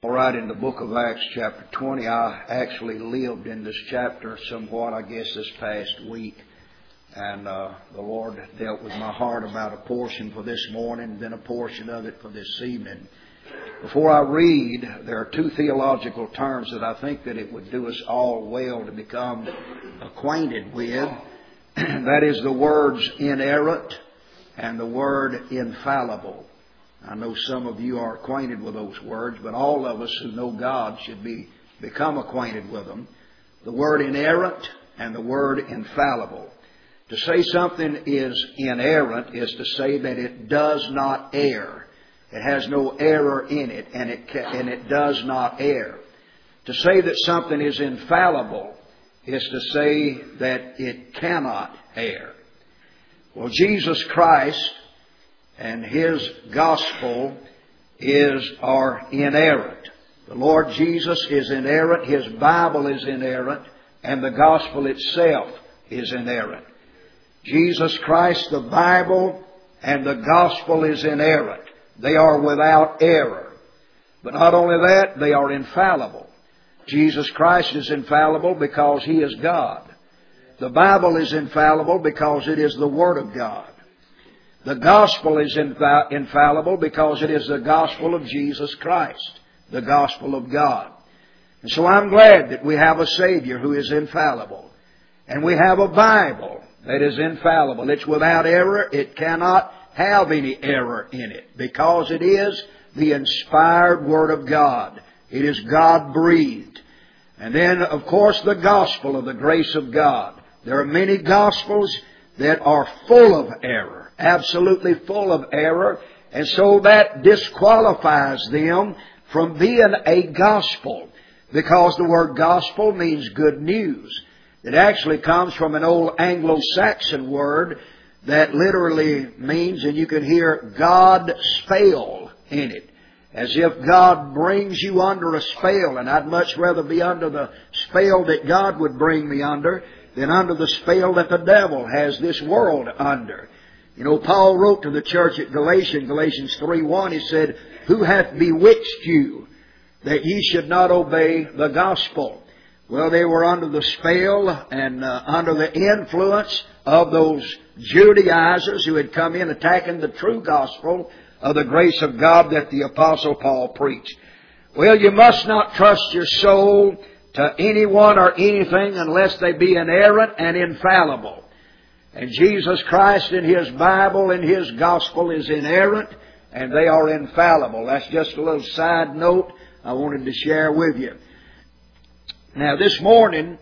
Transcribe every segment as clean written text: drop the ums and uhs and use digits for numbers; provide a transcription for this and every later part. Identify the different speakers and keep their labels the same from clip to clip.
Speaker 1: All right, in the book of Acts chapter 20, I actually lived in this chapter somewhat, I guess, this past week. And the Lord dealt with my heart about a portion for this morning and then a portion of it for this evening. Before I read, there are two theological terms that I think that it would do us all well to become acquainted with. That is the words inerrant and the word infallible. I know some of you are acquainted with those words, but all of us who know God should become acquainted with them. The word inerrant and the word infallible. To say something is inerrant is to say that it does not err. It has no error in it, and it does not err. To say that something is infallible is to say that it cannot err. Well, Jesus Christ and His gospel are inerrant. The Lord Jesus is inerrant, His Bible is inerrant, and the gospel itself is inerrant. Jesus Christ, the Bible, and the gospel is inerrant. They are without error. But not only that, they are infallible. Jesus Christ is infallible because He is God. The Bible is infallible because it is the Word of God. The gospel is infallible because it is the gospel of Jesus Christ, the gospel of God. And so I'm glad that we have a Savior who is infallible. And we have a Bible that is infallible. It's without error. It cannot have any error in it because it is the inspired Word of God. It is God-breathed. And then, of course, the gospel of the grace of God. There are many gospels that are full of error. Absolutely full of error, and so that disqualifies them from being a gospel, because the word gospel means good news. It actually comes from an old Anglo-Saxon word that literally means, and you can hear God spell in it, as if God brings you under a spell, and I'd much rather be under the spell that God would bring me under than under the spell that the devil has this world under. You know, Paul wrote to the church at Galatians 3:1, he said, "Who hath bewitched you that ye should not obey the gospel?" Well, they were under the spell and under the influence of those Judaizers who had come in attacking the true gospel of the grace of God that the Apostle Paul preached. Well, you must not trust your soul to anyone or anything unless they be inerrant and infallible. And Jesus Christ in His Bible and His gospel is inerrant, and they are infallible. That's just a little side note I wanted to share with you. Now this morning,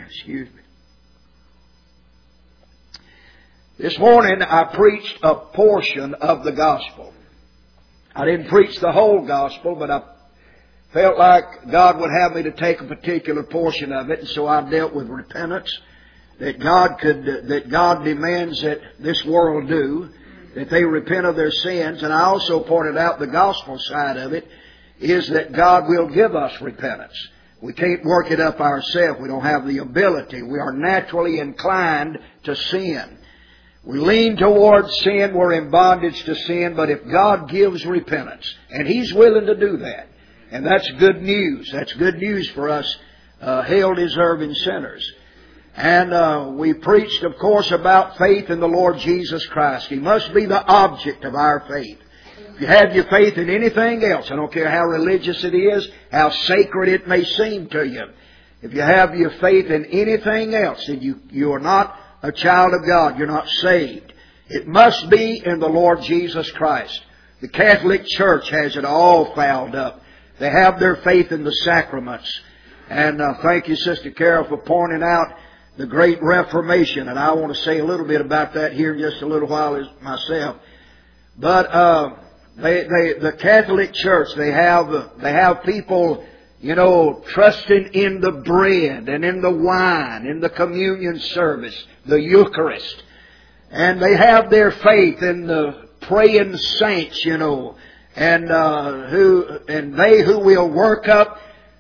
Speaker 1: this morning I preached a portion of the gospel. I didn't preach the whole gospel, but I felt like God would have me to take a particular portion of it, and so I dealt with repentance. That God demands that this world do, that they repent of their sins. And I also pointed out the gospel side of it is that God will give us repentance. We can't work it up ourselves. We don't have the ability. We are naturally inclined to sin. We lean towards sin. We're in bondage to sin. But if God gives repentance, and He's willing to do that, and that's good news. That's good news for us hell-deserving sinners. And we preached, of course, about faith in the Lord Jesus Christ. He must be the object of our faith. If you have your faith in anything else, I don't care how religious it is, how sacred it may seem to you. If you have your faith in anything else, then you are not a child of God. You're not saved. It must be in the Lord Jesus Christ. The Catholic Church has it all fouled up. They have their faith in the sacraments. And thank you, Sister Carol, for pointing out the Great Reformation, and I want to say a little bit about that here in just a little while myself. But the Catholic Church, they have people, you know, trusting in the bread and in the wine, in the communion service, the Eucharist, and they have their faith in the praying saints, you know, and they who will work up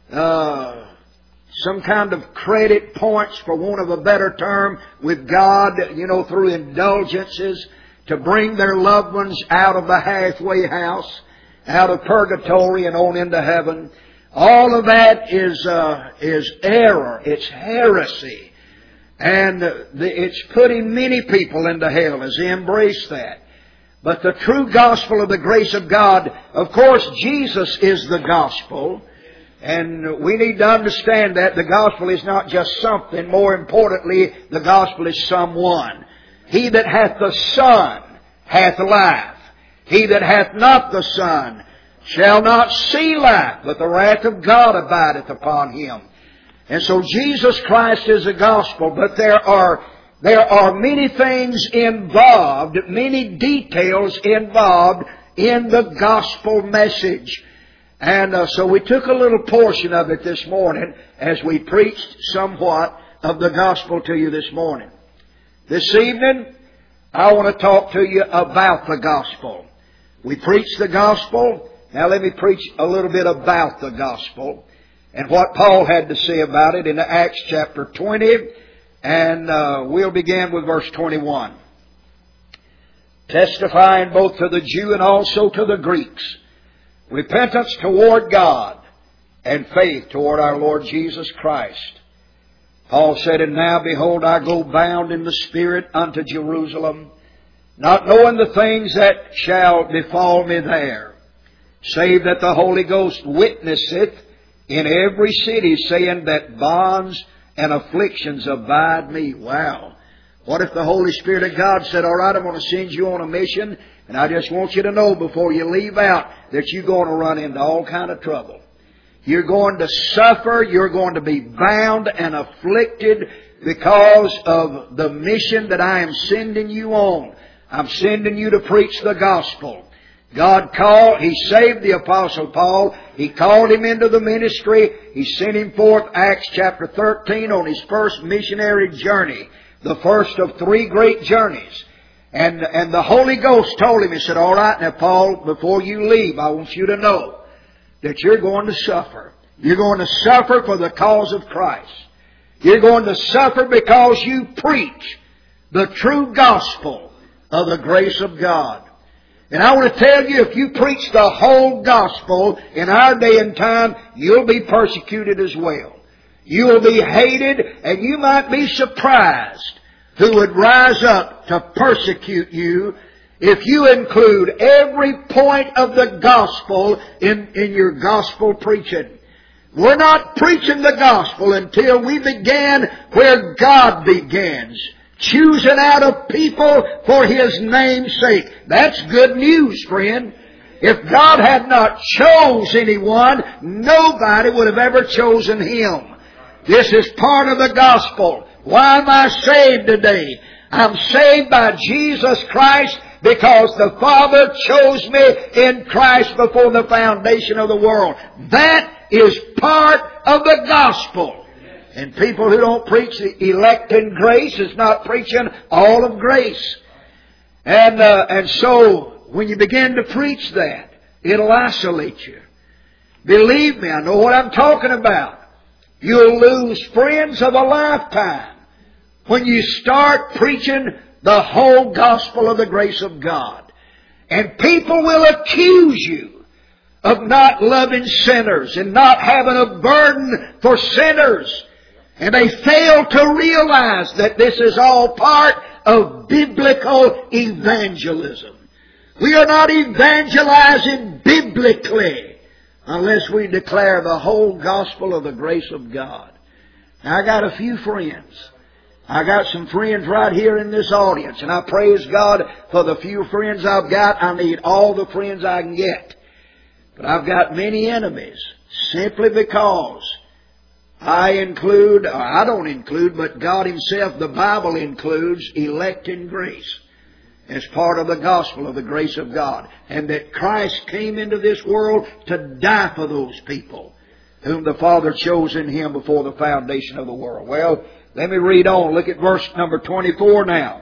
Speaker 1: some kind of credit points, for want of a better term, with God, you know, through indulgences to bring their loved ones out of the halfway house, out of purgatory and on into heaven. All of that is error. It's heresy. And it's putting many people into hell as they embrace that. But the true gospel of the grace of God, of course, Jesus is the gospel. And we need to understand that the gospel is not just something. More importantly, the gospel is someone. He that hath the Son hath life. He that hath not the Son shall not see life, but the wrath of God abideth upon him. And so Jesus Christ is the gospel, but there are many things involved, many details involved in the gospel message. And so we took a little portion of it this morning as we preached somewhat of the gospel to you this morning. This evening, I want to talk to you about the gospel. We preached the gospel. Now let me preach a little bit about the gospel and what Paul had to say about it in Acts chapter 20. And we'll begin with verse 21. Testifying both to the Jew and also to the Greeks, repentance toward God and faith toward our Lord Jesus Christ. Paul said, And now, behold, I go bound in the Spirit unto Jerusalem, not knowing the things that shall befall me there, save that the Holy Ghost witnesseth in every city, saying that bonds and afflictions abide me. Wow. What if the Holy Spirit of God said, all right, I'm going to send you on a mission, and I just want you to know before you leave out that you're going to run into all kind of trouble. You're going to suffer. You're going to be bound and afflicted because of the mission that I am sending you on. I'm sending you to preach the gospel. He saved the Apostle Paul. He called him into the ministry. He sent him forth, Acts chapter 13, on his first missionary journey. The first of 3 great journeys. And the Holy Ghost told him, He said, all right, now Paul, before you leave, I want you to know that you're going to suffer. You're going to suffer for the cause of Christ. You're going to suffer because you preach the true gospel of the grace of God. And I want to tell you, if you preach the whole gospel in our day and time, you'll be persecuted as well. You will be hated, and you might be surprised who would rise up to persecute you if you include every point of the gospel in your gospel preaching. We're not preaching the gospel until we begin where God begins, choosing out of people for His name's sake. That's good news, friend. If God had not chose anyone, nobody would have ever chosen Him. This is part of the gospel. Why am I saved today? I'm saved by Jesus Christ because the Father chose me in Christ before the foundation of the world. That is part of the gospel. And people who don't preach the elect in grace is not preaching all of grace. And so when you begin to preach that, it'll isolate you. Believe me, I know what I'm talking about. You'll lose friends of a lifetime when you start preaching the whole gospel of the grace of God. And people will accuse you of not loving sinners and not having a burden for sinners. And they fail to realize that this is all part of biblical evangelism. We are not evangelizing biblically unless we declare the whole gospel of the grace of God. Now, I got a few friends. I got some friends right here in this audience, and I praise God for the few friends I've got. I need all the friends I can get. But I've got many enemies simply because I don't include, but God Himself, the Bible includes elect in grace as part of the gospel of the grace of God. And that Christ came into this world to die for those people whom the Father chose in Him before the foundation of the world. Well, let me read on. Look at verse number 24 now.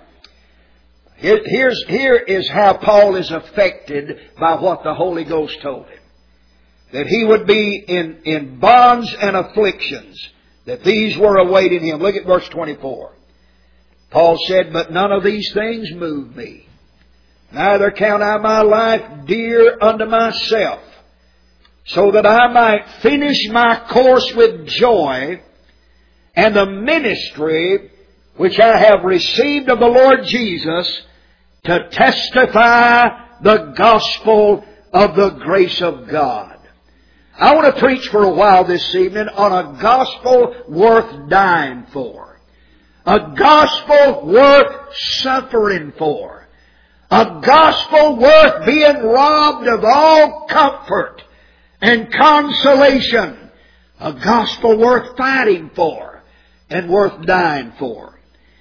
Speaker 1: Here is how Paul is affected by what the Holy Ghost told him. That he would be in bonds and afflictions, that these were awaiting him. Look at verse 24. Paul said, But none of these things move me. Neither count I my life dear unto myself, so that I might finish my course with joy, and the ministry which I have received of the Lord Jesus, to testify the gospel of the grace of God. I want to preach for a while this evening on a gospel worth dying for. A gospel worth suffering for. A gospel worth being robbed of all comfort and consolation. A gospel worth fighting for and worth dying for.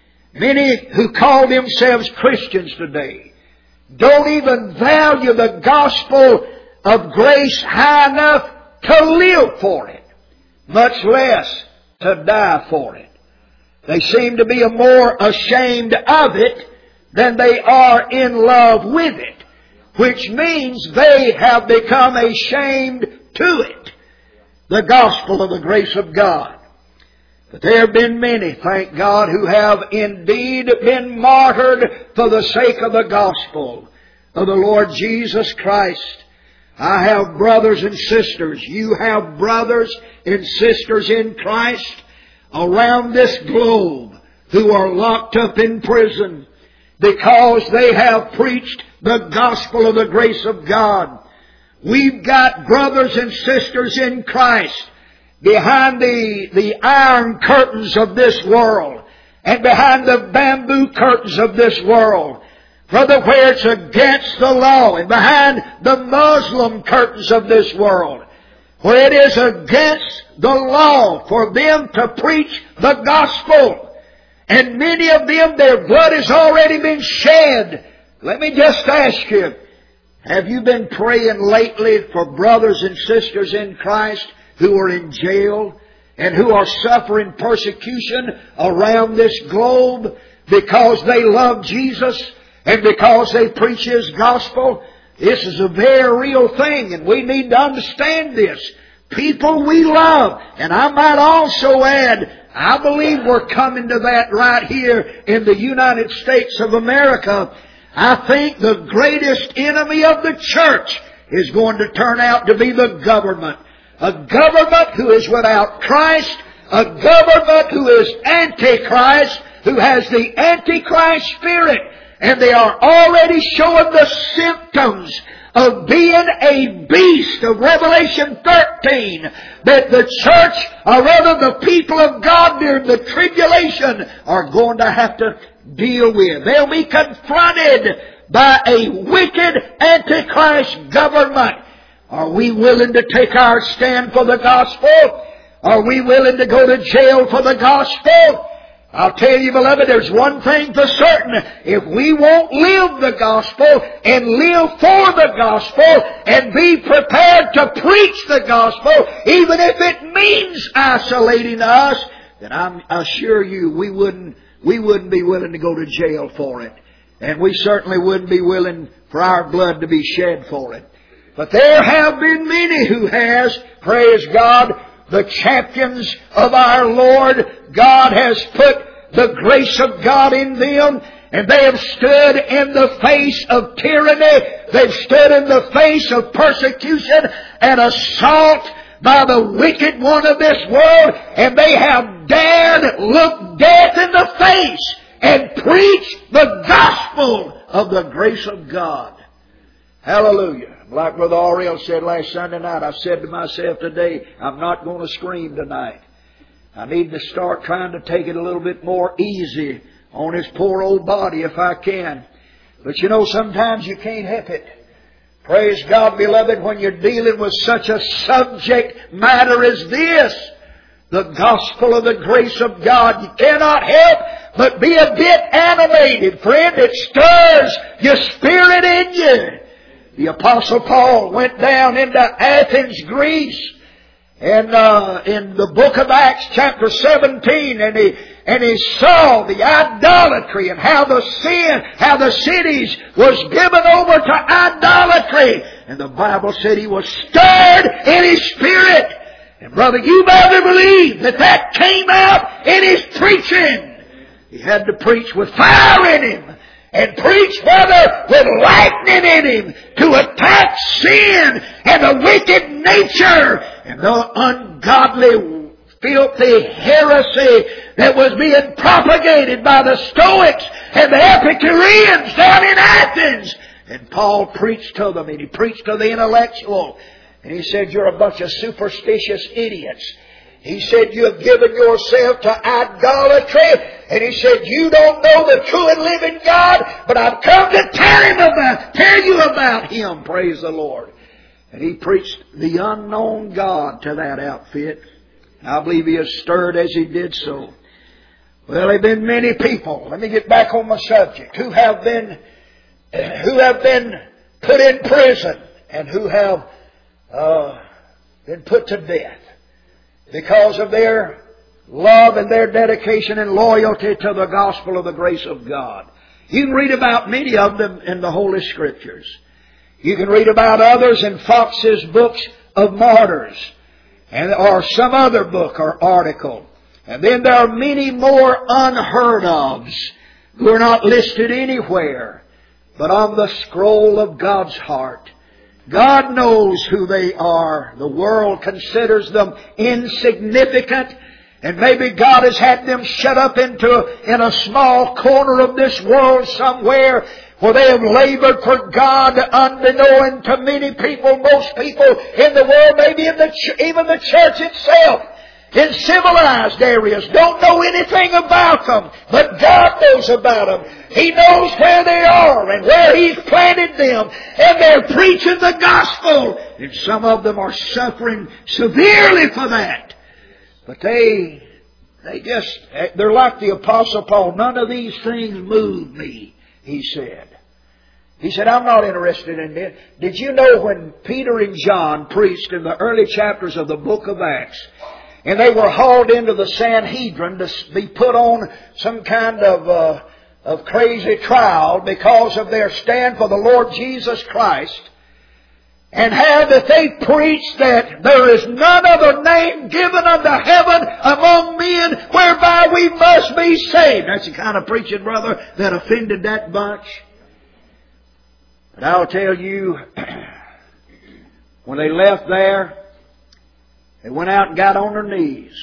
Speaker 1: Many who call themselves Christians today don't even value the gospel of grace high enough to live for it, much less to die for it. They seem to be more ashamed of it than they are in love with it, which means they have become ashamed to it, the gospel of the grace of God. But there have been many, thank God, who have indeed been martyred for the sake of the gospel of the Lord Jesus Christ. I have brothers and sisters, you have brothers and sisters in Christ around this globe who are locked up in prison because they have preached the gospel of the grace of God. We've got brothers and sisters in Christ behind the iron curtains of this world and behind the bamboo curtains of this world, brother, where it's against the law, and behind the Muslim curtains of this world, where it is against the law for them to preach the gospel. And many of them, their blood has already been shed. Let me just ask you, have you been praying lately for brothers and sisters in Christ who are in jail and who are suffering persecution around this globe because they love Jesus and because they preach His gospel? This is a very real thing, and we need to understand this. People we love, and I might also add, I believe we're coming to that right here in the United States of America. I think the greatest enemy of the church is going to turn out to be the government. A government who is without Christ, a government who is antichrist, who has the antichrist spirit, and they are already showing the symptoms of being a beast of Revelation 13 that the church, or rather the people of God during the tribulation, are going to have to deal with. They'll be confronted by a wicked antichrist government. Are we willing to take our stand for the gospel? Are we willing to go to jail for the gospel? I'll tell you, beloved, there's one thing for certain. If we won't live the gospel and live for the gospel and be prepared to preach the gospel, even if it means isolating us, then I assure you we wouldn't be willing to go to jail for it. And we certainly wouldn't be willing for our blood to be shed for it. But there have been many who has, praise God, the champions of our Lord. God has put the grace of God in them, and they have stood in the face of tyranny. They've stood in the face of persecution and assault by the wicked one of this world, and they have dared look death in the face and preach the gospel of the grace of God. Hallelujah. Like Brother Ariel said last Sunday night, I said to myself today, I'm not going to scream tonight. I need to start trying to take it a little bit more easy on his poor old body if I can. But you know, sometimes you can't help it. Praise God, beloved, when you're dealing with such a subject matter as this, the gospel of the grace of God, you cannot help but be a bit animated, friend. It stirs your spirit in you. The Apostle Paul went down into Athens, Greece, and in the book of Acts chapter 17, and he saw the idolatry and how the cities was given over to idolatry. And the Bible said he was stirred in his spirit. And brother, you better believe that came out in his preaching. He had to preach with fire in him. and preach, brother, with lightning in him to attack sin and the wicked nature and the ungodly, filthy heresy that was being propagated by the Stoics and the Epicureans down in Athens. And Paul preached to them, and he preached to the intellectual. And he said, you're a bunch of superstitious idiots. He said, you have given yourself to idolatry. And he said, you don't know the true and living God, but I've come to tell you about Him. Praise the Lord. And he preached the unknown God to that outfit. I believe he was stirred as he did so. Well, there have been many people, let me get back on my subject, who have been put in prison and who have been put to death because of their love and their dedication and loyalty to the gospel of the grace of God. You can read about many of them in the Holy Scriptures. You can read about others in Fox's books of martyrs, or some other book or article. And then there are many more unheard ofs who are not listed anywhere, but on the scroll of God's heart. God knows who they are. The world considers them insignificant, and maybe God has had them shut up in a small corner of this world somewhere where they have labored for God unbeknown to many people, most people in the world, maybe even the church itself, in civilized areas, don't know anything about them, but God knows about them. He knows where they are and where He's planted them, and they're preaching the gospel, and some of them are suffering severely for that. But they're like the Apostle Paul. None of these things move me, he said. He said, I'm not interested in this. Did you know when Peter and John preached in the early chapters of the book of Acts, and they were hauled into the Sanhedrin to be put on some kind of crazy trial because of their stand for the Lord Jesus Christ, and how that they preached that there is none other name given unto heaven among men whereby we must be saved. That's the kind of preaching, brother, that offended that bunch. But I'll tell you, when they left there, they went out and got on their knees,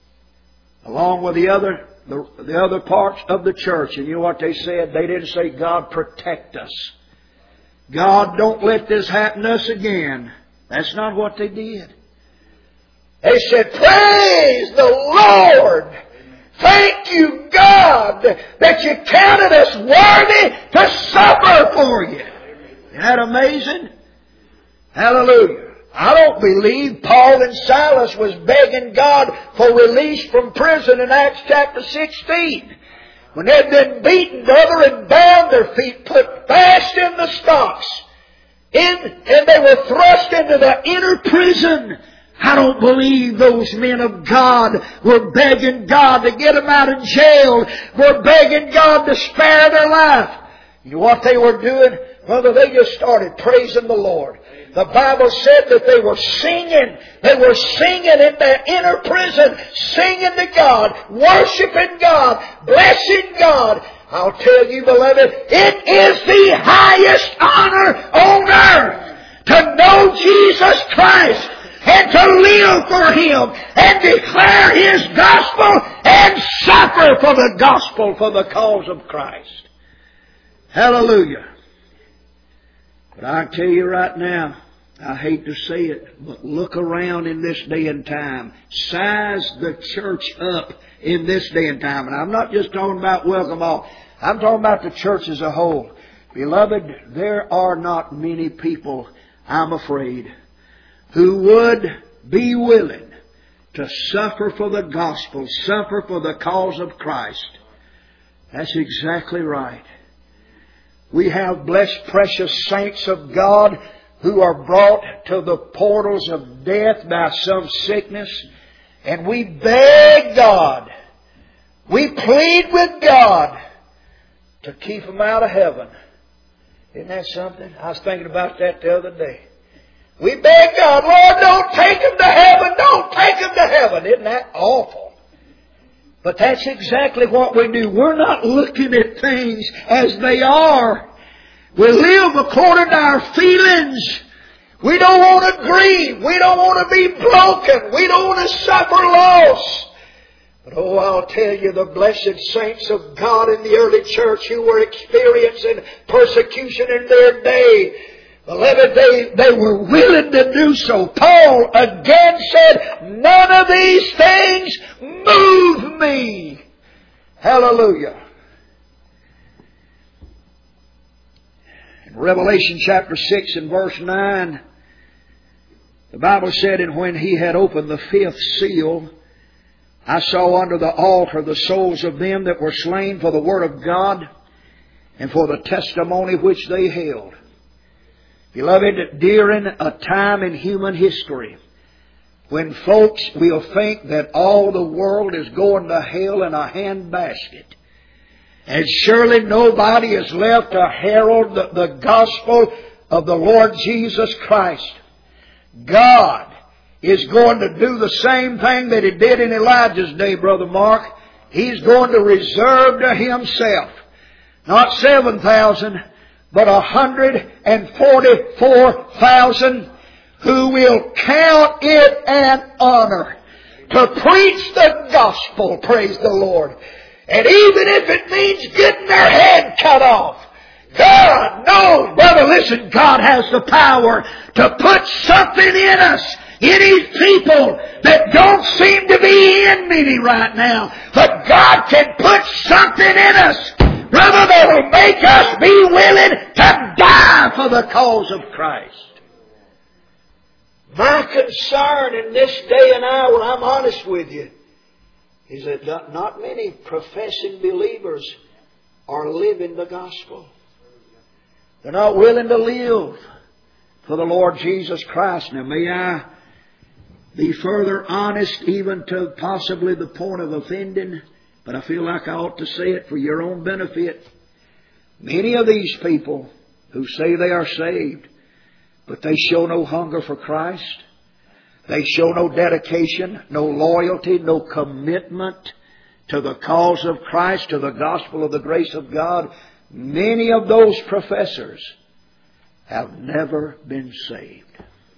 Speaker 1: along with the other parts of the church. And you know what they said? They didn't say, God, protect us. God, don't let this happen to us again. That's not what they did. They said, praise the Lord. Thank you, God, that you counted us worthy to suffer for you. Isn't that amazing? Hallelujah. I don't believe Paul and Silas was begging God for release from prison in Acts chapter 16. When they'd been beaten, brother, and bound, their feet put fast in the stocks, and they were thrust into the inner prison. I don't believe those men of God were begging God to get them out of jail, were begging God to spare their life. You know what they were doing? Brother, they just started praising the Lord. The Bible said that they were singing. They were singing in their inner prison, singing to God, worshiping God, blessing God. I'll tell you, beloved, it is the highest honor on earth to know Jesus Christ and to live for Him and declare His gospel and suffer for the gospel for the cause of Christ. Hallelujah. But I tell you right now, I hate to say it, but look around in this day and time. Size the church up in this day and time. And I'm not just talking about Welcome All. I'm talking about the church as a whole. Beloved, there are not many people, I'm afraid, who would be willing to suffer for the gospel, suffer for the cause of Christ. That's exactly right. We have blessed, precious saints of God who are brought to the portals of death by some sickness. And we beg God, we plead with God to keep them out of heaven. Isn't that something? I was thinking about that the other day. We beg God, Lord, don't take them to heaven. Don't take them to heaven. Isn't that awful? But that's exactly what we do. We're not looking at things as they are. We live according to our feelings. We don't want to grieve. We don't want to be broken. We don't want to suffer loss. But oh, I'll tell you, the blessed saints of God in the early church who were experiencing persecution in their day, beloved, they were willing to do so. Paul again said, none of these things move me. Hallelujah. In Revelation chapter 6 and verse 9, the Bible said, and when he had opened the fifth seal, I saw under the altar the souls of them that were slain for the word of God and for the testimony which they held. Beloved, during a time in human history when folks will think that all the world is going to hell in a handbasket, and surely nobody is left to herald the gospel of the Lord Jesus Christ, God is going to do the same thing that He did in Elijah's day, Brother Mark. He's going to reserve to Himself not 7,000, but 144,000 who will count it an honor to preach the gospel, praise the Lord. And even if it means getting their head cut off, God knows, brother, listen, God has the power to put something in us, in His people that don't seem to be in many right now. But God can put something in us, brother, that will make us be willing to die for the cause of Christ. My concern in this day and hour, I'm honest with you, is that not many professing believers are living the gospel. They're not willing to live for the Lord Jesus Christ. Now, may I be further honest, even to possibly the point of offending, but I feel like I ought to say it for your own benefit. Many of these people who say they are saved, but they show no hunger for Christ, they show no dedication, no loyalty, no commitment to the cause of Christ, to the gospel of the grace of God. Many of those professors have never been saved.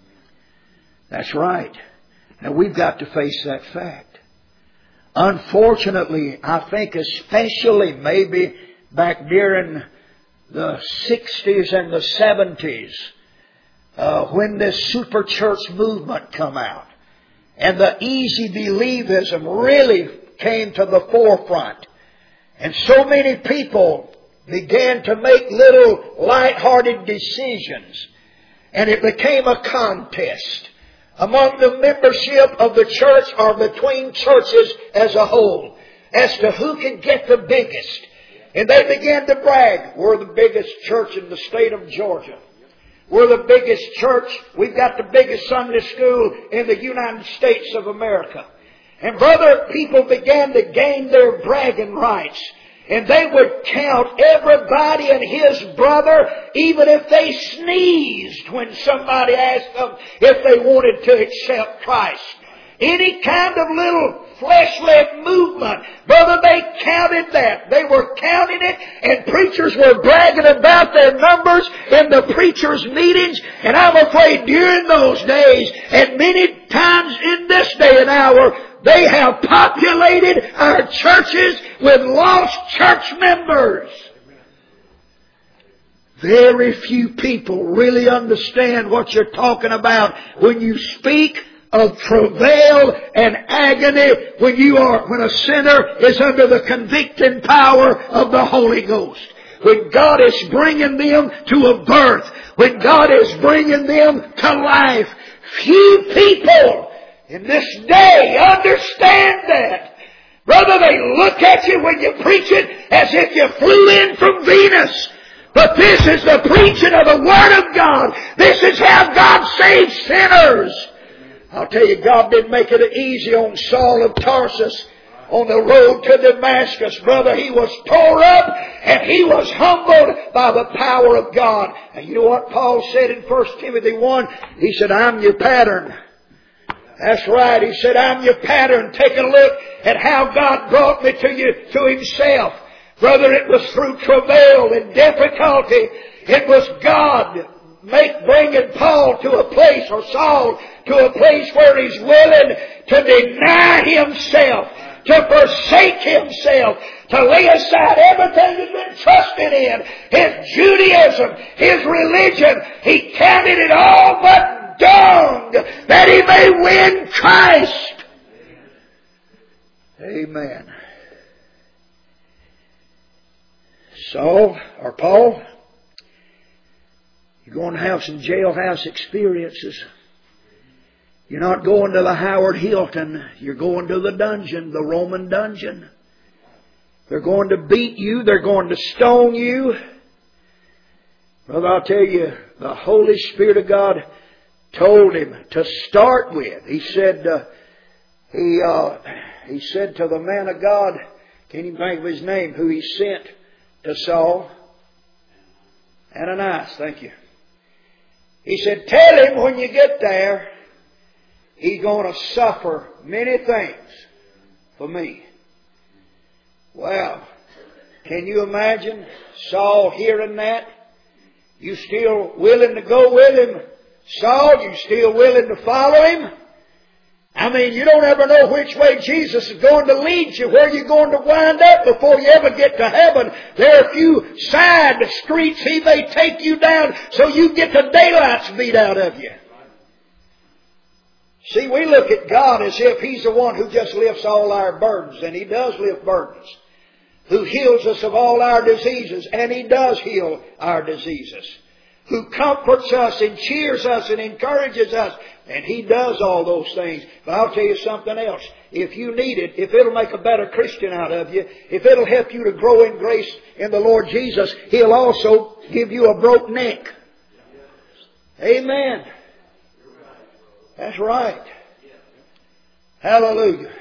Speaker 1: That's right. Now we've got to face that fact. Unfortunately, I think especially maybe back during the 60s and the 70s, when this super church movement come out and the easy believism really came to the forefront, and so many people began to make little light-hearted decisions, and it became a contest among the membership of the church or between churches as a whole as to who could get the biggest. And they began to brag, we're the biggest church in the state of Georgia. We're the biggest church. We've got the biggest Sunday school in the United States of America. And brother, people began to gain their bragging rights. And they would count everybody and his brother, even if they sneezed when somebody asked them if they wanted to accept Christ. Any kind of little flesh-led movement, brother, they counted that. They were counting it, and preachers were bragging about their numbers in the preachers' meetings. And I'm afraid during those days, and many times in this day and hour, they have populated our churches with lost church members. Very few people really understand what you're talking about when you speak of travail and agony, when a sinner is under the convicting power of the Holy Ghost. When God is bringing them to a birth, when God is bringing them to life. Few people in this day understand that. Brother, they look at you when you preach it as if you flew in from Venus. But this is the preaching of the Word of God. This is how God saves sinners. I'll tell you, God didn't make it easy on Saul of Tarsus on the road to Damascus. Brother, he was tore up and he was humbled by the power of God. And you know what Paul said in 1 Timothy 1? He said, I'm your pattern. That's right. He said, I'm your pattern. Take a look at how God brought me to Himself. Brother, it was through travail and difficulty. It was God bringing Paul to a place, or Saul to a place where he's willing to deny himself, to forsake himself, to lay aside everything he's been trusting in. His Judaism, his religion, he counted it all but dung that he may win Christ. Amen. So, or Paul, you're going to have some jailhouse experiences. You're not going to the Howard Hilton. You're going to the dungeon, the Roman dungeon. They're going to beat you. They're going to stone you. Brother, I'll tell you, the Holy Spirit of God told him to start with. He said, he said to the man of God, can't even think of his name, who he sent to Saul. Ananias, thank you. He said, tell him when you get there, he's going to suffer many things for me. Well, can you imagine Saul hearing that? You still willing to go with him? Saul, you still willing to follow him? I mean, you don't ever know which way Jesus is going to lead you, where you're going to wind up before you ever get to heaven. There are a few side streets He may take you down so you get the daylights beat out of you. See, we look at God as if He's the one who just lifts all our burdens, and He does lift burdens. Who heals us of all our diseases, and He does heal our diseases. Who comforts us and cheers us and encourages us. And He does all those things. But I'll tell you something else. If you need it, if it'll make a better Christian out of you, if it'll help you to grow in grace in the Lord Jesus, He'll also give you a broke neck. Amen. That's right. Hallelujah.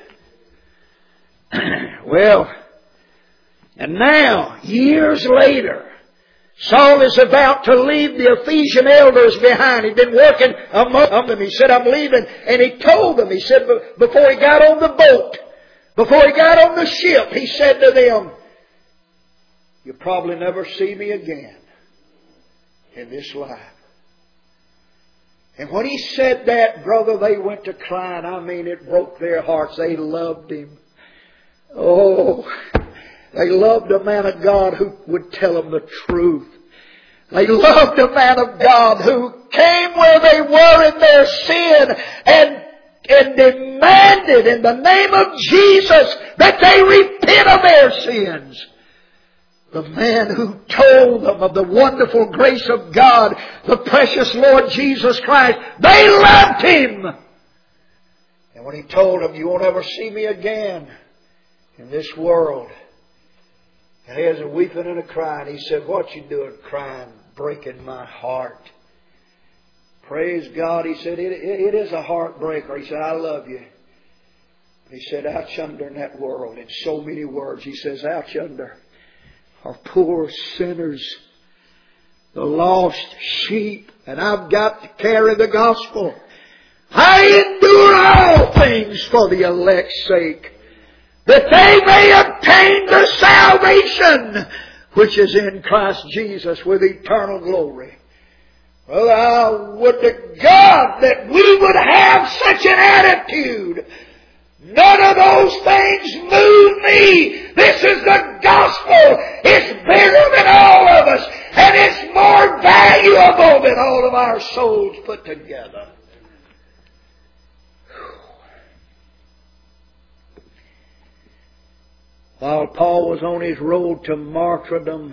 Speaker 1: Well, and now, years later, Saul is about to leave the Ephesian elders behind. He'd been working among them. He said, I'm leaving. And he told them, he said, before he got on the boat, before he got on the ship, he said to them, you'll probably never see me again in this life. And when he said that, brother, they went to crying. I mean, it broke their hearts. They loved him. Oh, they loved a man of God who would tell them the truth. They loved a man of God who came where they were in their sin and demanded in the name of Jesus that they repent of their sins. The man who told them of the wonderful grace of God, the precious Lord Jesus Christ, they loved Him. And when He told them, you won't ever see me again in this world. And there's a weeping and a crying. He said, what you doing crying, breaking my heart? Praise God. He said, it is a heartbreaker. He said, I love you. He said, out yonder in that world, in so many words, He says, out yonder are poor sinners, the lost sheep, and I've got to carry the gospel. I endure all things for the elect's sake, that they may obtain the salvation which is in Christ Jesus with eternal glory. Well, I would to God that we would have such an attitude. None of those things move me. This is the gospel. It's bigger than all of us, and it's more valuable than all of our souls put together. While Paul was on his road to martyrdom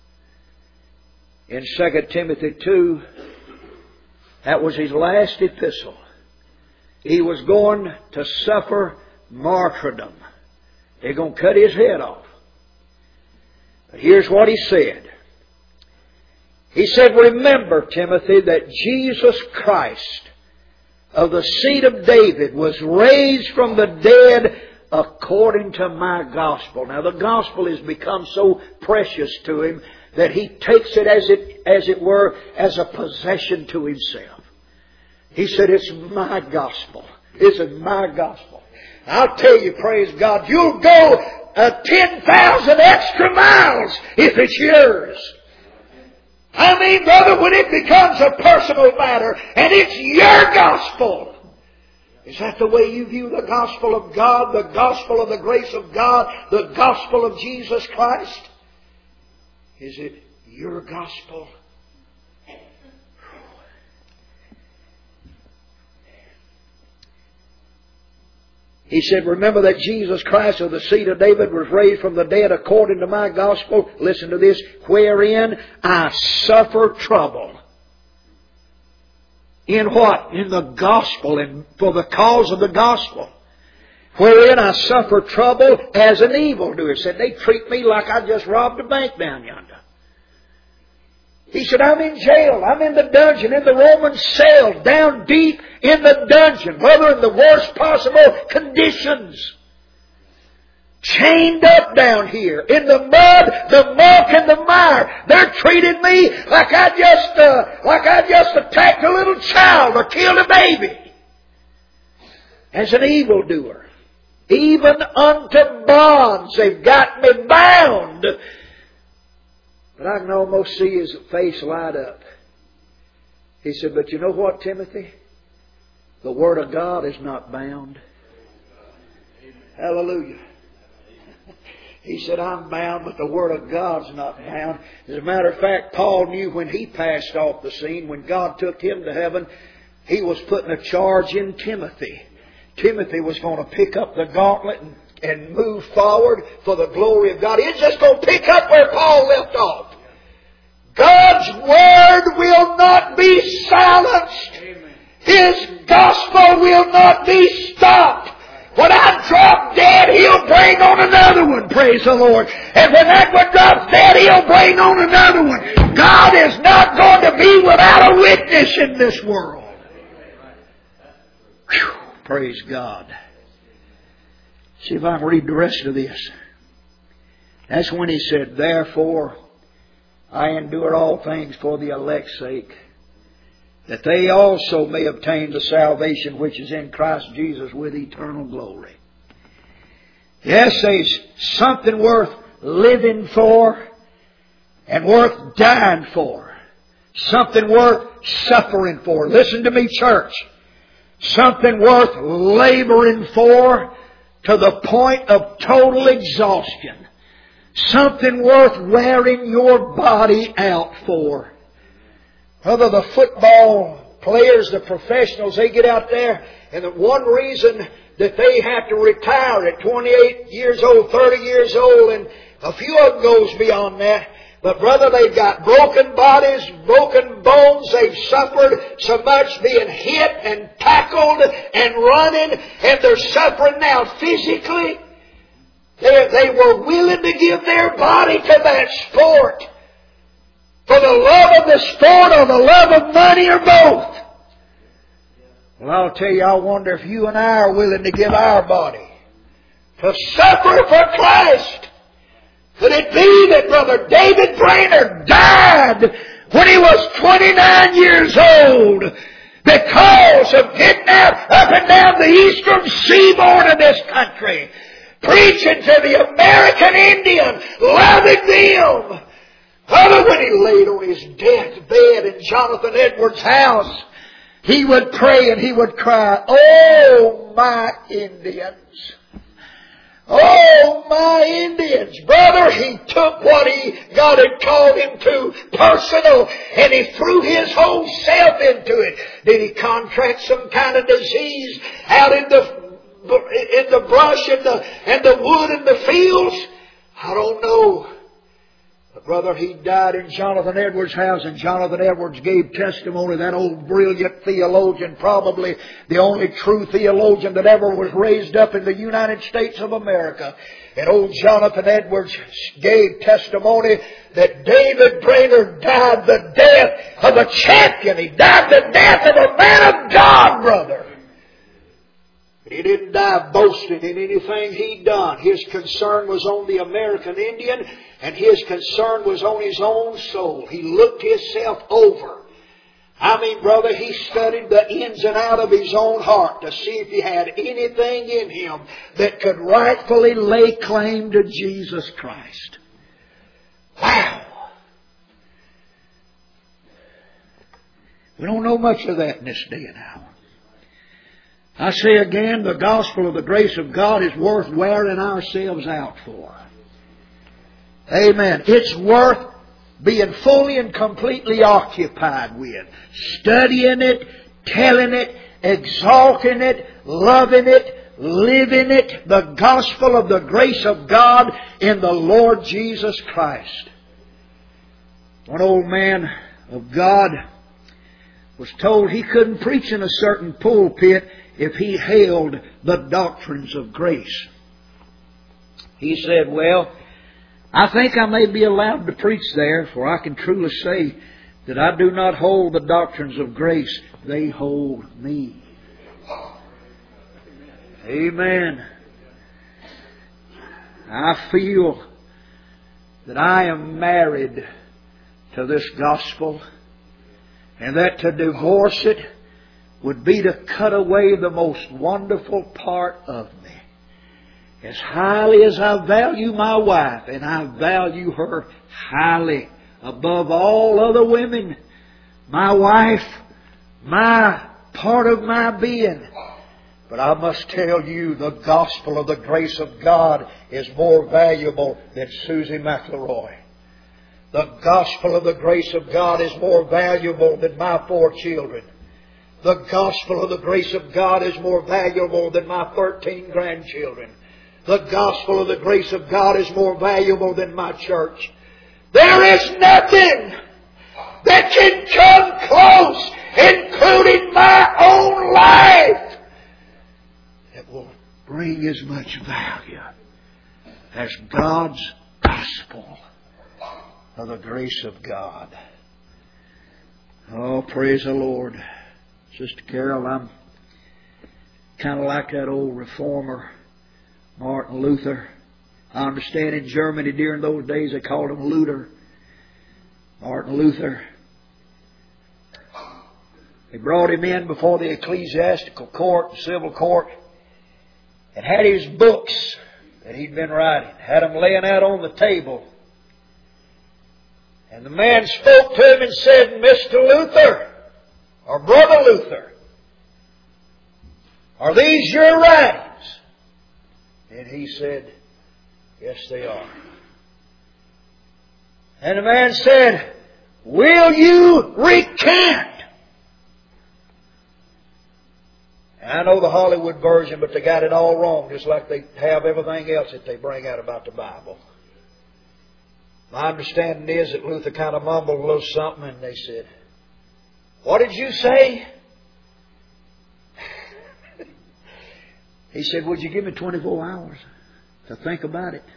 Speaker 1: in 2 Timothy 2, that was his last epistle. He was going to suffer martyrdom. They're going to cut his head off. But here's what he said. He said, remember, Timothy, that Jesus Christ of the seed of David was raised from the dead according to my gospel. Now the gospel has become so precious to him that he takes it as it were as a possession to himself. He said, it's my gospel. This is my gospel. I'll tell you, praise God, you'll go 10,000 extra miles if it's yours. I mean, brother, when it becomes a personal matter and it's your gospel, is that the way you view the gospel of God, the gospel of the grace of God, the gospel of Jesus Christ? Is it your gospel? He said, remember that Jesus Christ of the seed of David was raised from the dead according to my gospel. Listen to this. Wherein I suffer trouble. In what? In the gospel, and for the cause of the gospel. Wherein I suffer trouble as an evildoer. He said, they treat me like I just robbed a bank down yonder. He said, I'm in jail. I'm in the dungeon, in the Roman cell, down deep in the dungeon. Brother, in the worst possible conditions. Chained up down here in the mud, the muck, and the mire. They're treating me like I just attacked a little child or killed a baby. As an evildoer. Even unto bonds. They've got me bound. But I can almost see his face light up. He said, but you know what, Timothy? The Word of God is not bound. Hallelujah. He said, I'm bound, but the Word of God's not bound. As a matter of fact, Paul knew when he passed off the scene, when God took him to heaven, he was putting a charge in Timothy. Timothy was going to pick up the gauntlet and move forward for the glory of God. He's just going to pick up where Paul left off. God's Word will not be silenced. Amen. His gospel will not be stopped. When I drop dead, He'll bring on another one. Praise the Lord. And when that one drops dead, He'll bring on another one. God is not going to be without a witness in this world. Whew. Praise God. See if I can read the rest of this. That's when he said, therefore, I endure all things for the elect's sake, that they also may obtain the salvation which is in Christ Jesus with eternal glory. Yes, there's something worth living for and worth dying for. Something worth suffering for. Listen to me, church. Something worth laboring for to the point of total exhaustion. Something worth wearing your body out for. Brother, the football players, the professionals, they get out there, and the one reason that they have to retire at 28 years old, 30 years old, and a few of them goes beyond that. But brother, they've got broken bodies, broken bones. They've suffered so much being hit and tackled and running, and they're suffering now physically. They were willing to give their body to that sport. For the love of the sport or the love of money or both. Well, I'll tell you, I wonder if you and I are willing to give our body to suffer for Christ. Could it be that Brother David Brainerd died when he was 29 years old because of getting out up and down the eastern seaboard of this country, preaching to the American Indian, loving them? Brother, when he laid on his deathbed in Jonathan Edwards' house, he would pray and he would cry, "Oh, my Indians! Oh, my Indians!" Brother, he took what God had called him to, personal, and he threw his whole self into it. Did he contract some kind of disease out in the brush and the wood and the fields? I don't know. But brother, he died in Jonathan Edwards' house, and Jonathan Edwards gave testimony. That old brilliant theologian, probably the only true theologian that ever was raised up in the United States of America. And old Jonathan Edwards gave testimony that David Brainerd died the death of a champion. He died the death of a man of God, brother. He didn't die boasting in anything he'd done. His concern was on the American Indian, and his concern was on his own soul. He looked himself over. I mean, brother, he studied the ins and out of his own heart to see if he had anything in him that could rightfully lay claim to Jesus Christ. Wow! We don't know much of that in this day and hour. I say again, the gospel of the grace of God is worth wearing ourselves out for. Amen. It's worth being fully and completely occupied with. Studying it, telling it, exalting it, loving it, living it. The gospel of the grace of God in the Lord Jesus Christ. One old man of God was told he couldn't preach in a certain pulpit if he held the doctrines of grace. He said, well, I think I may be allowed to preach there, for I can truly say that I do not hold the doctrines of grace. They hold me. Amen. I feel that I am married to this gospel, and that to divorce it would be to cut away the most wonderful part of me. As highly as I value my wife, and I value her highly above all other women, my wife, my part of my being. But I must tell you, the gospel of the grace of God is more valuable than Susie McElroy. The gospel of the grace of God is more valuable than my 4 children. The gospel of the grace of God is more valuable than my 13 grandchildren. The gospel of the grace of God is more valuable than my church. There is nothing that can come close, including my own life, that will bring as much value as God's gospel of the grace of God. Oh, praise the Lord. Sister Carol, I'm kind of like that old reformer, Martin Luther. I understand in Germany during those days they called him Luther. Martin Luther. They brought him in before the ecclesiastical court, civil court, and had his books that he'd been writing, had them laying out on the table. And the man spoke to him and said, Mr. Luther, or Brother Luther, are these your writings? And he said, yes, they are. And the man said, will you recant? And I know the Hollywood version, but they got it all wrong, just like they have everything else that they bring out about the Bible. My understanding is that Luther kind of mumbled a little something, and they said, what did you say? He said, would you give me 24 hours to think about it?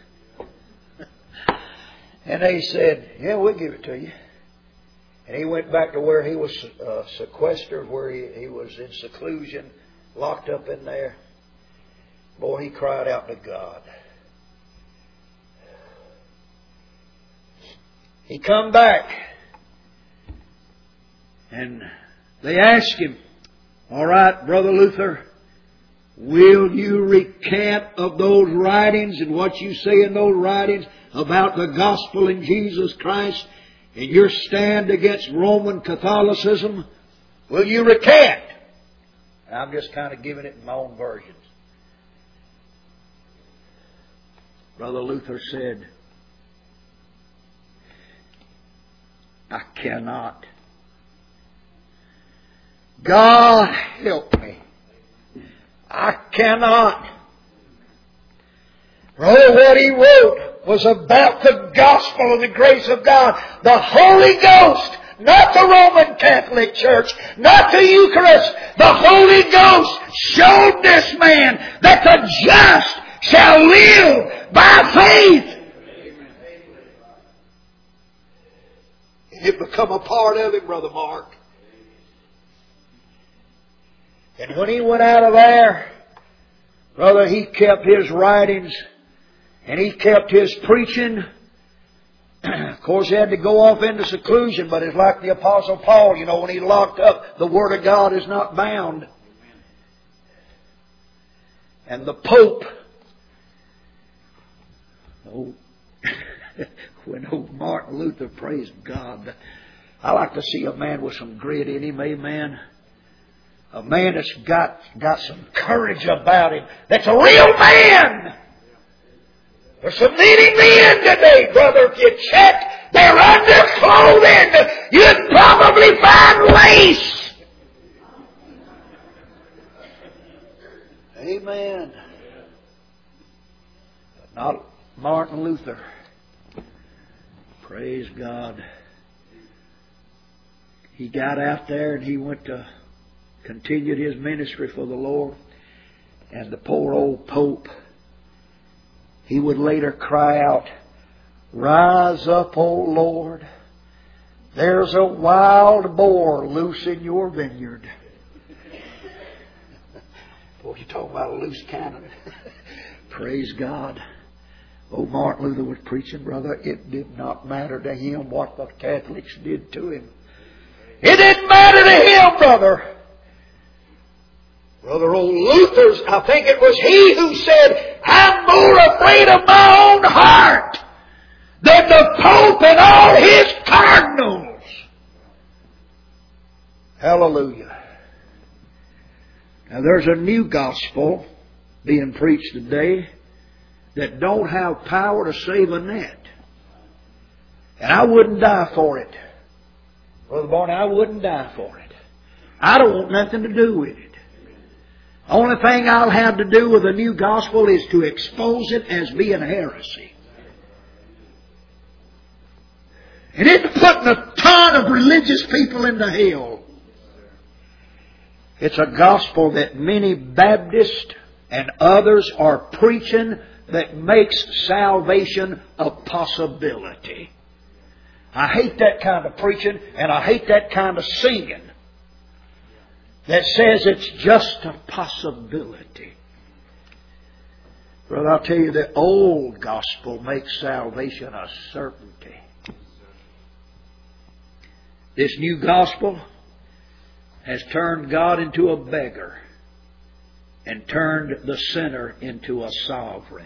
Speaker 1: And they said, yeah, we'll give it to you. And he went back to where he was sequestered, where he was in seclusion, locked up in there. Boy, he cried out to God. He come back, and they asked him, all right, Brother Luther, will you recant of those writings and what you say in those writings about the gospel in Jesus Christ and your stand against Roman Catholicism? Will you recant? I'm just kind of giving it in my own versions. Brother Luther said, I cannot. God help me. I cannot. Oh, what he wrote was about the gospel of the grace of God. The Holy Ghost, not the Roman Catholic Church, not the Eucharist. The Holy Ghost showed this man that the just shall live by faith. It become a part of him, Brother Mark. And when he went out of there, brother, he kept his writings and he kept his preaching. Of course, he had to go off into seclusion, but it's like the Apostle Paul, when he locked up, the Word of God is not bound. And the Pope, when old Martin Luther, praised God, I like to see a man with some grit in him, amen. A man that's got some courage about him. That's a real man. There's so many men today, brother, if you check their underclothing, you'd probably find lace. Amen. But not Martin Luther. Praise God. He got out there and he went to continued his ministry for the Lord. And the poor old Pope, he would later cry out, "Rise up, O Lord. There's a wild boar loose in your vineyard." Boy, you're talking about a loose cannon. Praise God. Old Martin Luther was preaching, brother. It did not matter to him what the Catholics did to him. It didn't matter to him, brother. Brother old Luther's, I think it was he who said, "I'm more afraid of my own heart than the Pope and all his cardinals." Hallelujah. Now there's a new gospel being preached today that don't have power to save a gnat. And I wouldn't die for it. Brother Barney, I wouldn't die for it. I don't want nothing to do with it. The only thing I'll have to do with the new gospel is to expose it as being heresy. It isn't putting a ton of religious people into hell. It's a gospel that many Baptists and others are preaching that makes salvation a possibility. I hate that kind of preaching, and I hate that kind of singing that says it's just a possibility. Brother, I'll tell you, the old gospel makes salvation a certainty. This new gospel has turned God into a beggar and turned the sinner into a sovereign.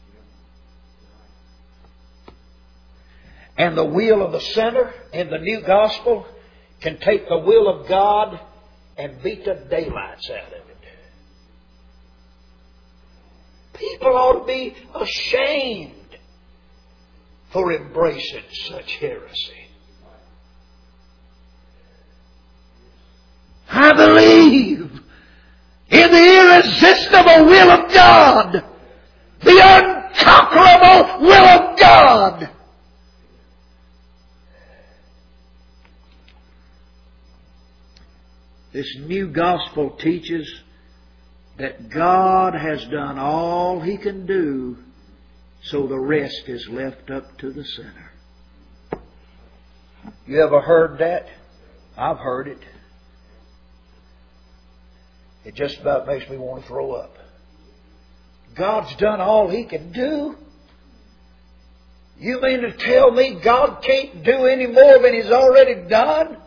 Speaker 1: And the will of the sinner in the new gospel can take the will of God and beat the daylights out of it. People ought to be ashamed for embracing such heresy. I believe in the irresistible will of God, the unconquerable will of God. This new gospel teaches that God has done all He can do, so the rest is left up to the sinner. You ever heard that? I've heard it. It just about makes me want to throw up. God's done all He can do? You mean to tell me God can't do any more than He's already done?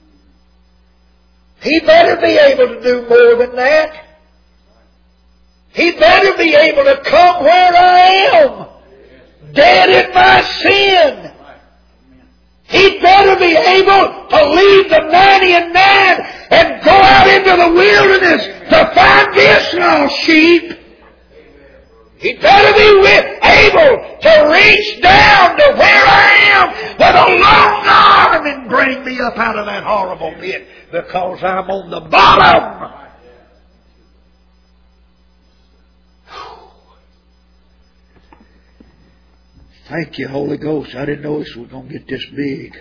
Speaker 1: He better be able to do more than that. He better be able to come where I am, dead in my sin. He better be able to leave the 99 and go out into the wilderness to find this lost sheep. He better be able to reach down to where I am with a long arm and bring me up out of that horrible pit, because I'm on the bottom. Thank you, Holy Ghost. I didn't know this was going to get this big.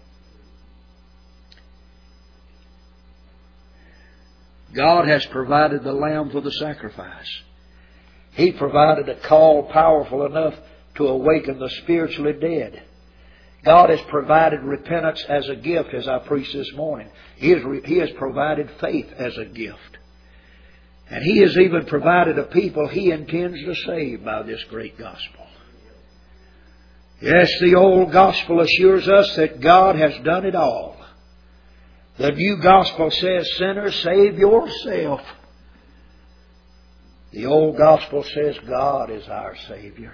Speaker 1: God has provided the lamb for the sacrifice. He provided a call powerful enough to awaken the spiritually dead. God has provided repentance as a gift, as I preached this morning. He has provided faith as a gift. And He has even provided a people He intends to save by this great gospel. Yes, the old gospel assures us that God has done it all. The new gospel says, sinner, save yourself. The old gospel says God is our Savior.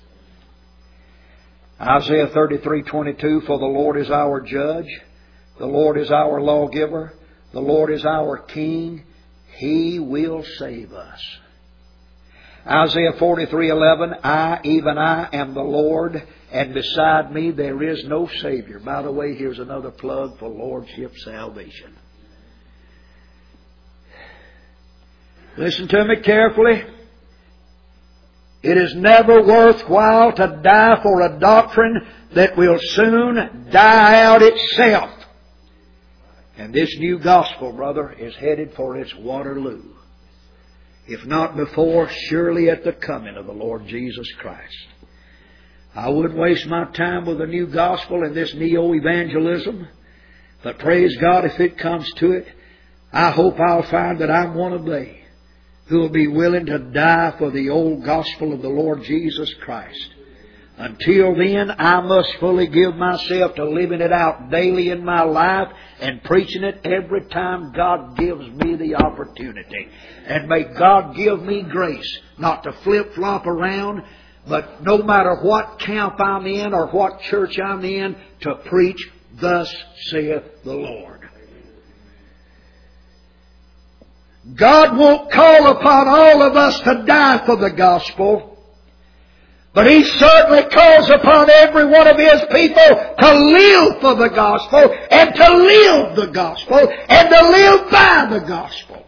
Speaker 1: Isaiah 33:22, for the Lord is our judge, the Lord is our lawgiver, the Lord is our king, He will save us. Isaiah 43:11, I, even I, am the Lord, and beside me there is no Savior. By the way, here's another plug for Lordship salvation. Listen to me carefully. It is never worthwhile to die for a doctrine that will soon die out itself. And this new gospel, brother, is headed for its Waterloo. If not before, surely at the coming of the Lord Jesus Christ. I wouldn't waste my time with the new gospel and this neo-evangelism. But praise God, if it comes to it, I hope I'll find that I'm one of they who will be willing to die for the old gospel of the Lord Jesus Christ. Until then, I must fully give myself to living it out daily in my life and preaching it every time God gives me the opportunity. And may God give me grace not to flip-flop around, but no matter what camp I'm in or what church I'm in, to preach, thus saith the Lord. God won't call upon all of us to die for the gospel, but He certainly calls upon every one of His people to live for the gospel and to live the gospel and to live by the gospel.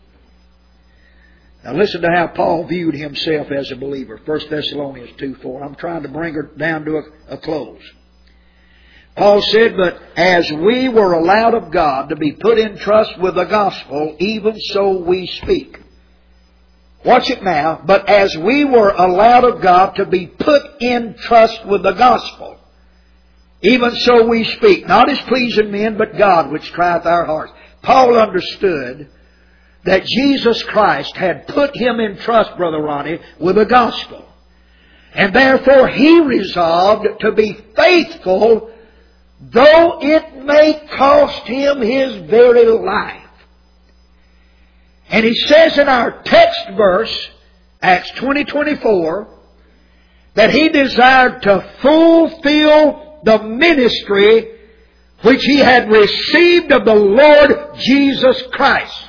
Speaker 1: Now listen to how Paul viewed himself as a believer. 1 Thessalonians 2:4. I'm trying to bring her down to a close. Paul said, but as we were allowed of God to be put in trust with the gospel, even so we speak. Watch it now. But as we were allowed of God to be put in trust with the gospel, even so we speak. Not as pleasing men, but God which trieth our hearts. Paul understood that Jesus Christ had put him in trust, Brother Ronnie, with the gospel. And therefore he resolved to be faithful, though it may cost him his very life. And he says in our text verse, Acts 20:24, that he desired to fulfill the ministry which he had received of the Lord Jesus Christ.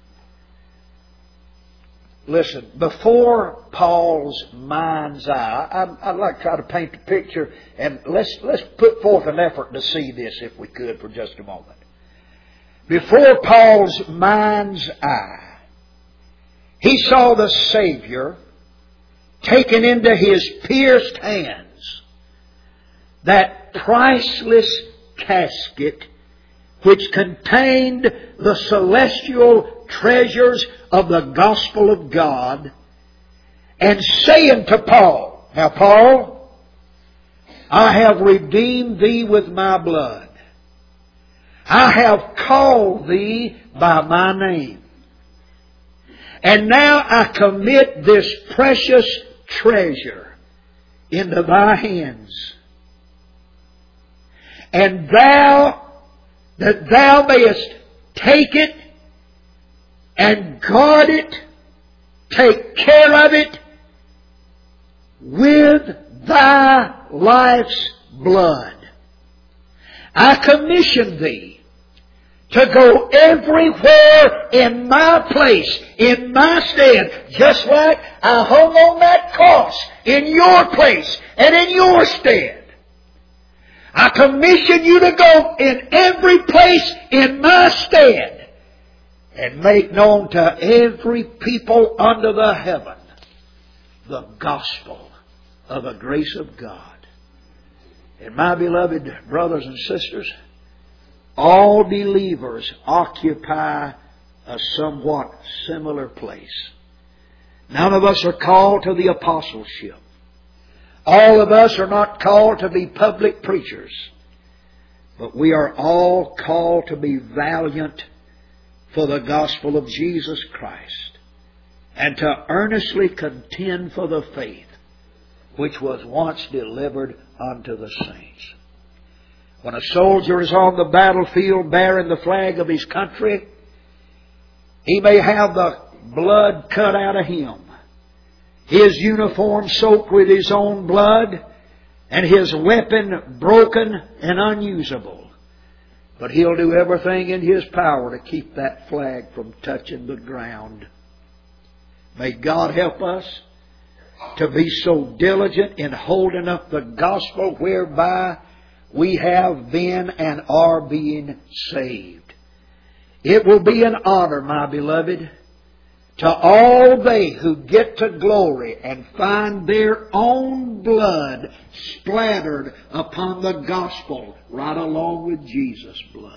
Speaker 1: Listen, before Paul's mind's eye, I'd like to try to paint the picture, and let's put forth an effort to see this, if we could, for just a moment. Before Paul's mind's eye, he saw the Savior taken into His pierced hands, that priceless casket which contained the celestial treasures of the gospel of God, and saying to Paul, now Paul, I have redeemed thee with my blood. I have called thee by my name. And now I commit this precious treasure into thy hands. And that thou mayest take it and guard it, take care of it with thy life's blood. I commission thee to go everywhere in my place, in my stead, just like I hung on that cross in your place and in your stead. I commission you to go in every place in my stead and make known to every people under the heaven the gospel of the grace of God. And my beloved brothers and sisters, all believers occupy a somewhat similar place. None of us are called to the apostleship. All of us are not called to be public preachers. But we are all called to be valiant for the gospel of Jesus Christ, and to earnestly contend for the faith which was once delivered unto the saints. When a soldier is on the battlefield bearing the flag of his country, he may have the blood cut out of him, his uniform soaked with his own blood, and his weapon broken and unusable. But he'll do everything in his power to keep that flag from touching the ground. May God help us to be so diligent in holding up the gospel whereby we have been and are being saved. It will be an honor, my beloved, to all they who get to glory and find their own blood splattered upon the gospel right along with Jesus' blood.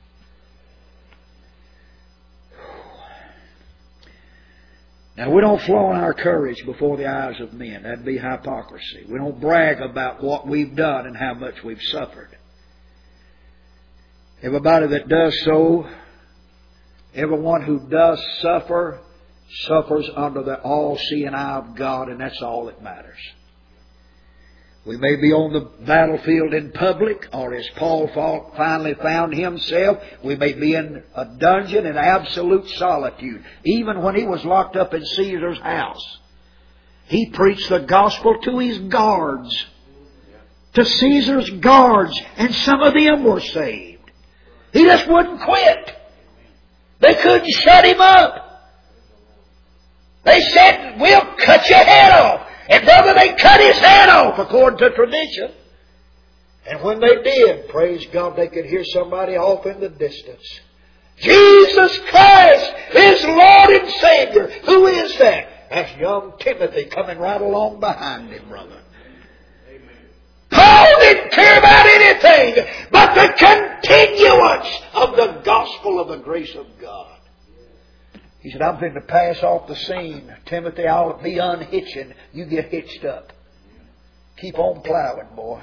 Speaker 1: Now, we don't flaunt our courage before the eyes of men. That'd be hypocrisy. We don't brag about what we've done and how much we've suffered. Everybody that does so, everyone who does suffer, suffers under the all-seeing eye of God, and that's all that matters. We may be on the battlefield in public, or as Paul finally found himself, we may be in a dungeon in absolute solitude. Even when he was locked up in Caesar's house, he preached the gospel to his guards, to Caesar's guards, and some of them were saved. He just wouldn't quit. They couldn't shut him up. They said, "We'll cut your head off." And brother, they cut his head off according to tradition. And when they did, praise God, they could hear somebody off in the distance. Jesus Christ is Lord and Savior. Who is that? That's young Timothy coming right along behind him, brother. Paul didn't care about anything but the continuance of the gospel of the grace of God. He said, "I'm going to pass off the scene. Timothy, I'll be unhitching. You get hitched up. Keep on plowing, boy."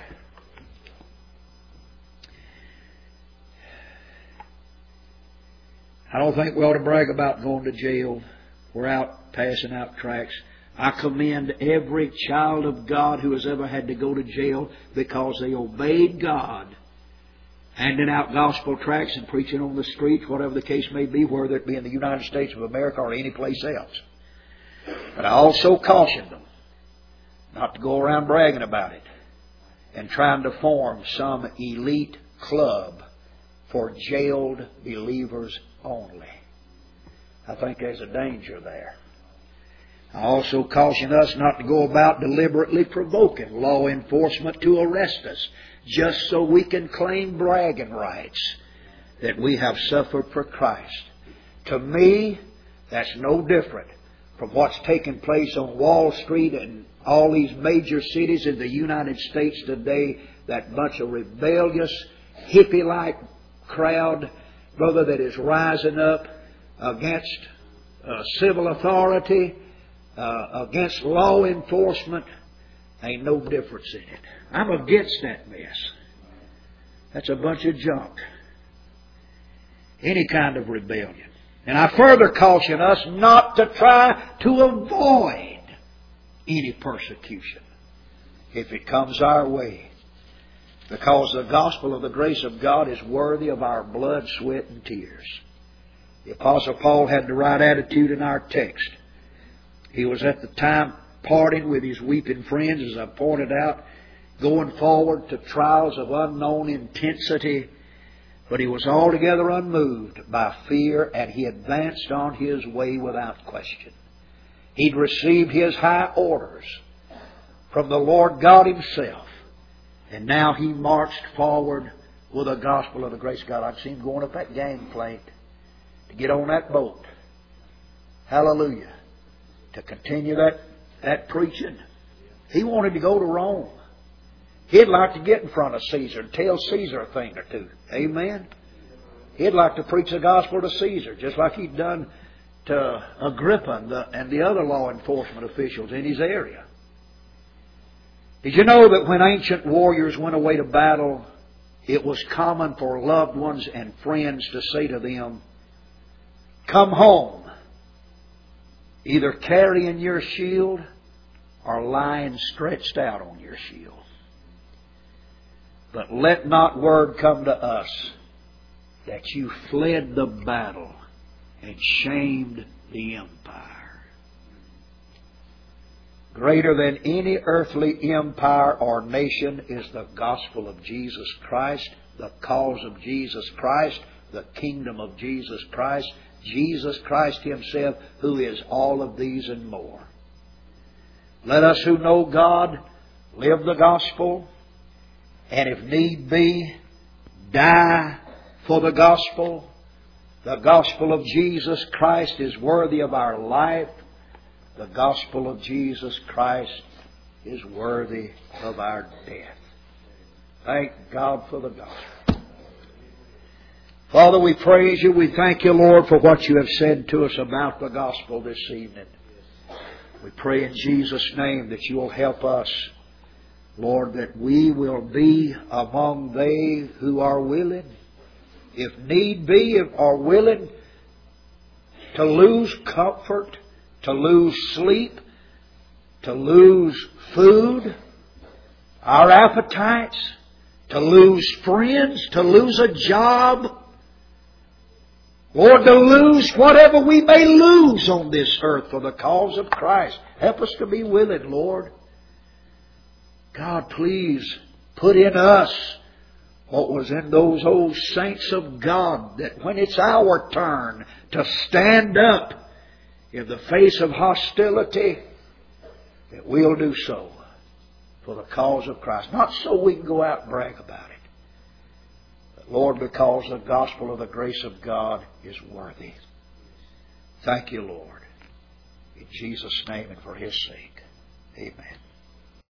Speaker 1: I don't think we ought to brag about going to jail. We're out passing out tracts. I commend every child of God who has ever had to go to jail because they obeyed God, handing out gospel tracts and preaching on the streets, whatever the case may be, whether it be in the United States of America or any place else. But I also cautioned them not to go around bragging about it and trying to form some elite club for jailed believers only. I think there's a danger there. I also caution us not to go about deliberately provoking law enforcement to arrest us just so we can claim bragging rights that we have suffered for Christ. To me, that's no different from what's taking place on Wall Street and all these major cities in the United States today. That bunch of rebellious, hippie-like crowd, brother, that is rising up against civil authority, against law enforcement. Ain't no difference in it. I'm against that mess. That's a bunch of junk. Any kind of rebellion. And I further caution us not to try to avoid any persecution if it comes our way, because the gospel of the grace of God is worthy of our blood, sweat, and tears. The Apostle Paul had the right attitude in our text. He was at the time parting with his weeping friends, as I pointed out, going forward to trials of unknown intensity, but he was altogether unmoved by fear, and he advanced on his way without question. He'd received his high orders from the Lord God Himself, and now he marched forward with the gospel of the grace of God. I'd seen him going up that gangplank to get on that boat. Hallelujah. To continue that preaching. He wanted to go to Rome. He'd like to get in front of Caesar and tell Caesar a thing or two. Amen? He'd like to preach the gospel to Caesar, just like he'd done to Agrippa and the other law enforcement officials in his area. Did you know that when ancient warriors went away to battle, it was common for loved ones and friends to say to them, "Come home, either carrying your shield are lying stretched out on your shield. But let not word come to us that you fled the battle and shamed the empire. Greater than any earthly empire or nation is the gospel of Jesus Christ, the cause of Jesus Christ, the kingdom of Jesus Christ, Jesus Christ Himself, who is all of these and more. Let us who know God live the gospel, and if need be, die for the gospel. The gospel of Jesus Christ is worthy of our life. The gospel of Jesus Christ is worthy of our death. Thank God for the gospel. Father, we praise You. We thank You, Lord, for what You have said to us about the gospel this evening. We pray in Jesus' name that You will help us, Lord, that we will be among they who are willing, if need be, are willing to lose comfort, to lose sleep, to lose food, our appetites, to lose friends, to lose a job, Lord, to lose whatever we may lose on this earth for the cause of Christ. Help us to be willing, Lord. God, please put in us what was in those old saints of God, that when it's our turn to stand up in the face of hostility, that we'll do so for the cause of Christ. Not so we can go out and brag about it, but Lord, because the gospel of the grace of God is worthy. Thank You, Lord. In Jesus' name and for His sake. Amen.